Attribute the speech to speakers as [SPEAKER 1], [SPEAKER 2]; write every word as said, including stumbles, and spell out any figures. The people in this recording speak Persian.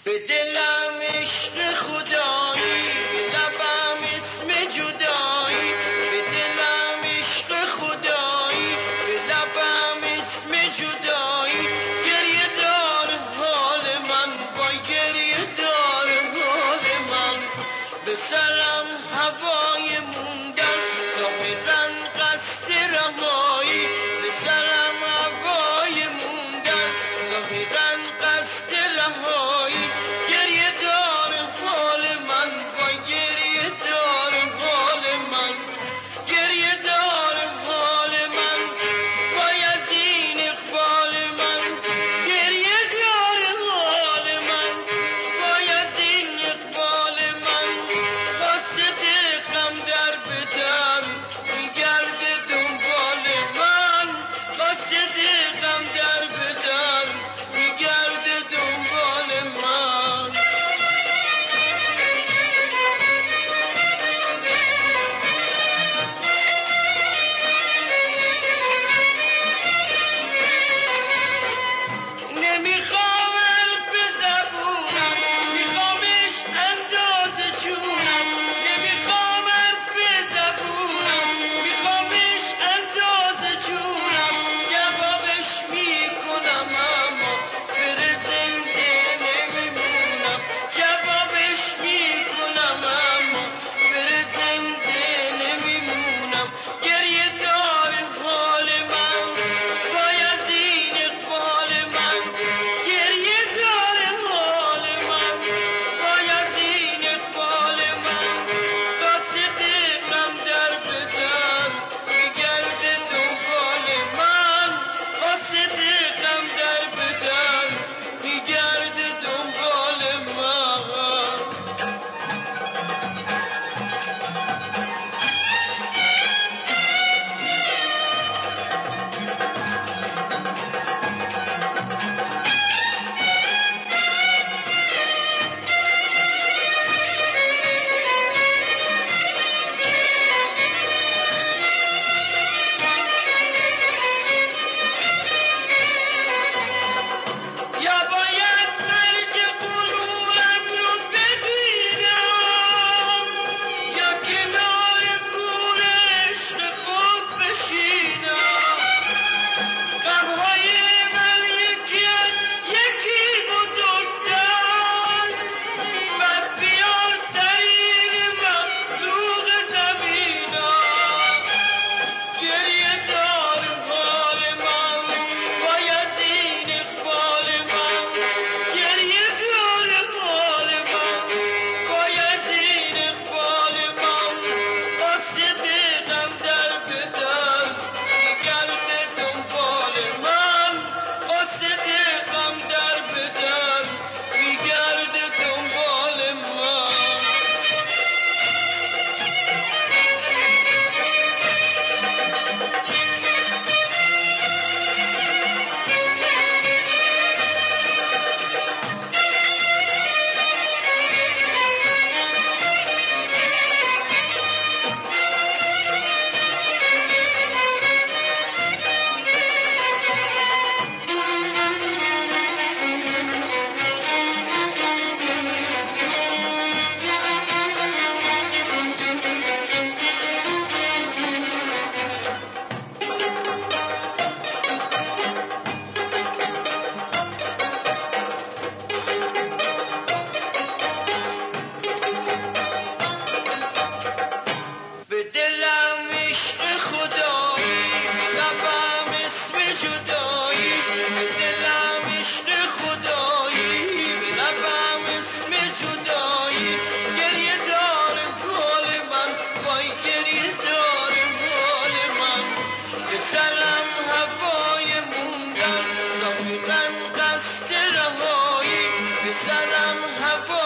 [SPEAKER 1] به دلم عشق خدایی، به لبم اسم جدایی، به دلم عشق خدایی، به لبم اسم جدایی. گریه دار حال من، وای گریه دار حال من. به سرم هوای موندن، ظاهرا قصد رهایی. به سرم هوای موندن، ظاهرا قصد رهایی. گریه دار حال من، وای گریه دار حال من. گریه دار حال من، وای از این اقبال من. گریه دار حال من، وای از این اقبال من. واسه غم در بدر میگرده دنبال من. واسه غم در بدر میگرده دنبال من. نمیخوام حرف زبونم، میخوامش اندازه جونم. نمیخوام حرف زبونم، میخوامش اندازه جونم. جوابش میکنم اما بره زنده نمیمونم. جوابش میکنم اما بره زنده نمیمونم. گریه دار حال من، وای از این اقبال من. گریه دار حال من، وای از این اقبال من. قاصد غم در بدر میگرده دنبال من. قاصد غم در بدر میگرده دنبال من. یا باید مرگ غرورم رو ببینم، یا کنار کور عشق خود بشینم. غمهای من یکی یکی بزرگتر، بر بیار طریق مخلوق زمینم. گریه دار حال من، وای از این اقبال من. گریه دار حال من، وای از این اقبال من. قاصد غم در بدر میگرده دنبال من. قاصد غم در بدر میگرده دنبال من. به دلم عشق خدایی، به لبم اسم جدایی. به دلم عشق خدایی، به لبم اسم جدایی. گریه دار حال من، وای گریه دار حال من. به سرم هوای موندن، ظاهرا قصد رهایی. به سرم هوای